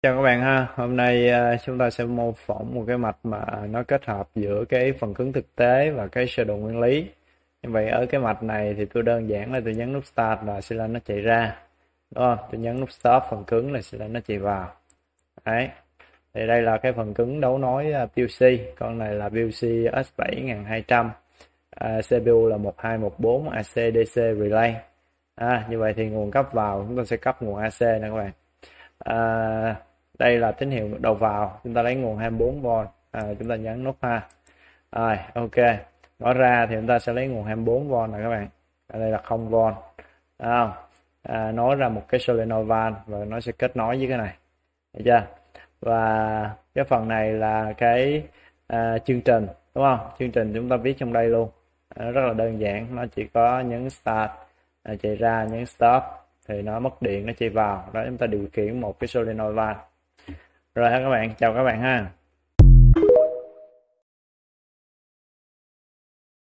Chào các bạn ha, hôm nay chúng ta sẽ mô phỏng một cái mạch mà nó kết hợp giữa cái phần cứng thực tế và cái sơ đồ nguyên lý. Như vậy ở cái mạch này thì tôi đơn giản là tôi nhấn nút Start là sẽ lên nó chạy ra. Đúng không? Tôi nhấn nút Stop phần cứng là sẽ lên nó chạy vào. Đấy. Thì đây là cái phần cứng đấu nối PLC, con này là PLC S7200. CPU là 1214 AC/DC relay. Như vậy thì nguồn cấp vào chúng ta sẽ cấp nguồn AC nè các bạn. À, đây là tín hiệu đầu vào, chúng ta lấy nguồn 24V, chúng ta nhấn nút ha. Rồi, ok. Mở ra thì chúng ta sẽ lấy nguồn 24V nè các bạn. Ở đây là 0V. Không? Nối ra một cái solenoid van và nó sẽ kết nối với cái này. Được chưa? Và cái phần này là cái chương trình, đúng không? Chương trình chúng ta viết trong đây luôn. Rất là đơn giản, nó chỉ có nhấn Start, chạy ra, nhấn Stop thì nó mất điện, nó chạy vào đó, chúng ta điều khiển một cái solenoid van. Rồi ha các bạn, chào các bạn ha.